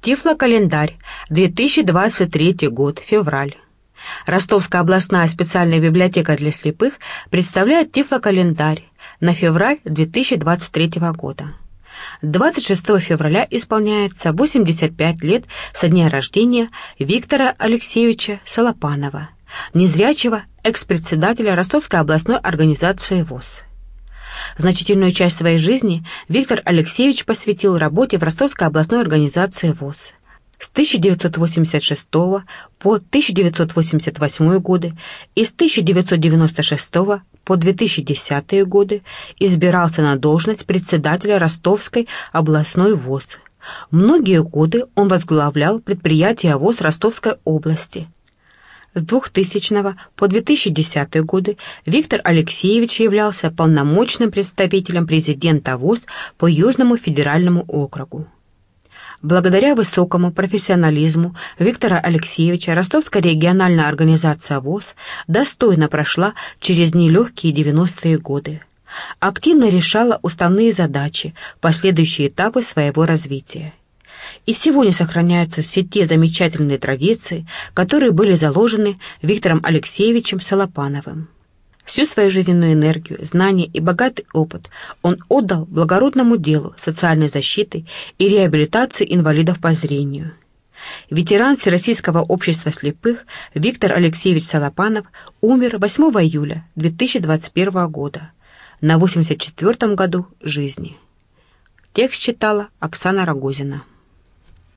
Тифлокалендарь, 2023 год, февраль. Ростовская областная специальная библиотека для слепых представляет Тифлокалендарь на февраль 2023 года. 26 февраля исполняется 85 лет со дня рождения Виктора Алексеевича Солопанова, незрячего экс-председателя Ростовской областной организации ВОС. Значительную часть своей жизни Виктор Алексеевич посвятил работе в Ростовской областной организации ВОС. С 1986 по 1988 годы и с 1996 по 2010 годы избирался на должность председателя Ростовской областной ВОС. Многие годы он возглавлял предприятия ВОС Ростовской области. С 2000 по 2010 годы Виктор Алексеевич являлся полномочным представителем президента ВОС по Южному федеральному округу. Благодаря высокому профессионализму Виктора Алексеевича Ростовская региональная организация ВОС достойно прошла через нелегкие 90-е годы. Активно решала уставные задачи, последующие этапы своего развития. И сегодня сохраняются все те замечательные традиции, которые были заложены Виктором Алексеевичем Солопановым. Всю свою жизненную энергию, знания и богатый опыт он отдал благородному делу социальной защиты и реабилитации инвалидов по зрению. Ветеран Всероссийского общества слепых Виктор Алексеевич Солопанов умер 8 июля 2021 года на 84-м году жизни. Текст читала Оксана Рогозина.